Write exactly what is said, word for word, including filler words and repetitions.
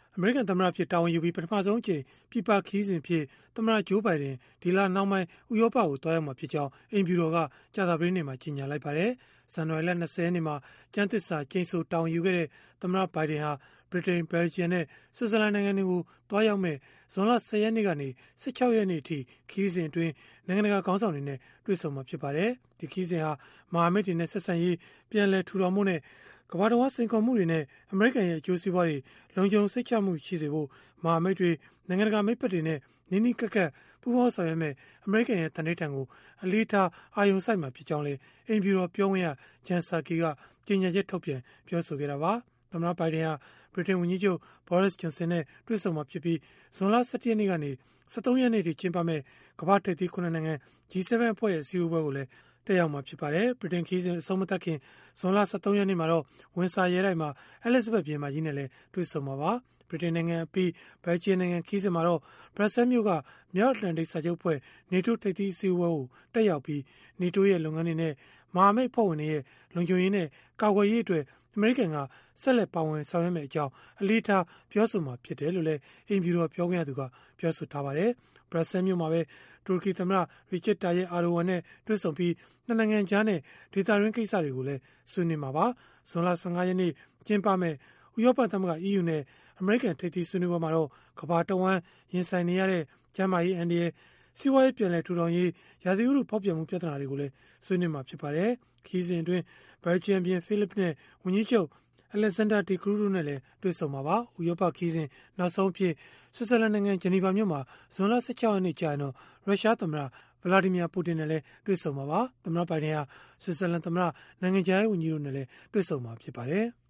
အမေရိကန်သမ္မတဖြစ်တာဝန်ယူပြီးပထမဆုံးအကြိမ်ပြည်ပခရီးစဉ်ဖြစ်သမ္မတဂျိုးဘိုင်ဒန်ဒီလနောက်ပိုင်းဥရောပကိုသွားရောက်မှာဖြစ်ကြောင်းအိမ်ဖြူတော်ကကြာသပတေးနေ့မှာကြေညာလိုက်ပါတယ်။ဇန်နဝါရီလ၂၀ရက်နေ့မှာကျန်းသစ္စာကျိန်ဆိုတာဝန်ယူခဲ့တဲ့သမ္မတဘိုင်ဒန်ဟာဗြိတိန်၊ဘယ်လ်ဂျီယံနဲ့ဆွစ်ဇာလန်နိုင်ငံတွေကိုသွားရောက်မဲ့ဇွန်လ၁၀ရက်နေ့ကနေ၁၆ရက်နေ့အထိခရီးစဉ်အတွင်းနိုင်ငံတကာခေါင်းဆောင်တွေနဲ့တွေ့ဆုံမှာဖြစ်ပါတယ်။ဒီခရီးစဉ်ဟာမဟာမိတ်တွေနဲ့ဆက်ဆံရေးပြန်လည်ထူထောင်မှုနဲ့ကမ္ဘာတော်စိန်ခေါ်မှုတွေနဲ့အမေရိကန်ရဲ့အကျိုးစီးပွားတွေလုံခြုံစိတ်ချမှုရှိစေဖို့မဟာမိတ်တွေနိုင်ငံတကာမိတ်ဖက်တွေနဲ့နီးနီးကပ်ကပ်ပူးပေါင်းဆောင်ရွက်မဲ့အမေရိကန်ရဲ့တန်ဋိဌာန်ကိုအလေးထားအာရုံစိုက်မှာဖြစ်ကြောင်းလည်းအိမ်ဖြူတော်ပြောခွင့်ရဂျန်ဆာကီကကြေညာချက်ထုတ်ပြန်ပြောဆိုခဲ့တာပါ။သမ္မတဘိုင်ဒန်ဟာဗြိတိန်ဝန်ကြီးချုပ်ဘောရစ်ဂျွန်ဆင်နဲ့တွေ့ဆုံမှာဖြစ်ပြီးဇွန်လ၁၁ရက်နေ့ကနေ၁၃ရက်နေ့ထိကျင်းပမဲ့ကမ္ဘာထိပ်သီးခုနစ်နိုင်ငံ ဂျီ ဆက်ဗန် အဖွဲ့ရဲ့အစည်းအဝေးပွဲကိုလည်းတက်ရောက်မှာဖြစ်ပါတယ်။ဗြိတိန်ခရီးစဉ်အဆုံးမသတ်ခင်ဇွန်လ၁၃ရက်နေ့မှာတော့ဝင်ဆာရဲတိုက်မှာအဲလစ်ဇဘက်ဘုရင်မကြီးနဲ့လည်းတွေ့ဆုံမှာပါ။ဗြိတိန်နိုင်ငံအပြီးဘယ်လ်ဂျီယံနိုင်ငံခရီးစဉ်မှာတော့ဘရပ်ဆဲမြို့ကမြောက်အတ္တလန်တိတ်စာချုပ်အဖွဲ့နေတိုးထိပ်သီးအစည်းအဝေးကိုတက်ရောက်ပြီးနေတိုးရဲ့လုပ်ငန်းတွေနဲ့မဟာမိတ်အဖွဲ့ဝင်တွေရဲ့လုံခြုံရေးနဲ့ကာကွယ်ရေးအတွက်အမေရိကန်ကဆက်လက်ပါဝင်ဆောင်ရွက်မယ့်အကြောင်းအလေးထားပြောဆိုမှာဖြစ်တယ်လို့လည်းအိမ်ဖြူတော်ပြောခွင့်ရသူကပြောဆိုထားပါတယ်။ဘရပ်ဆဲမြို့မှာပဲတူရကီသမ္မတရီချတ်တာယက်အာဒိုဝမ်နဲ့တွေ့ဆုံပြီးနှစ်နိုင်ငံကြားနဲ့ဒေသတွင်းကိစ္စတွေကိုလည်းဆွေးနွေးမှာပါ။ဇွန်လ၁၅ရက်နေ့ကျင်းပမဲ့ဥရောပသမဂ္ဂ အီးယူ နဲ့အမေရိကန်ထိပ်သီးဆွေးနွေးပွဲမှာတော့ကမ္ဘာတဝန်းရင်ဆိုင်နေရတဲ့ကျန်းမာရေးအန္တရာယ်စီးပွားရေးပြန်လည်ထူထောင်ရေးရာသီဥတုဖောက်ပြန်မှုပြဿနာတွေကိုလည်းဆွေးနွေးမှာဖြစ်ပါတယ်။ခရီးစဉ်အတွင်းဘယ်လ်ဂျီယံဘုရင်ဖိလစ်နဲ့ဝန်ကြီးချုပ်အလက်ဇန်ဒါဒီကရူးတို့နဲ့လည်းတွေ့ဆုံမှာပါ။ဥရောပခရီးစဉ်နောက်ဆုံးအဖြစ်ဆွစ်ဇာလန်နိုင်ငံဂျနီဗာမြို့မှာဇွန်လ၁၆ရက်နေ့ကျရင်တော့ရုရှားသမ္မတဗလာဒီမီယာပူတင်နဲ့လည်းတွေ့ဆုံမှာပါ။သမ္မတဘိုင်ဒန်ဟာဆွစ်ဇာလန်သမ္မတနိုင်ငံခြားရေးဝန်ကြီးတို့နဲ့လည်းတွေ့ဆုံမှာဖြစ်ပါတယ်။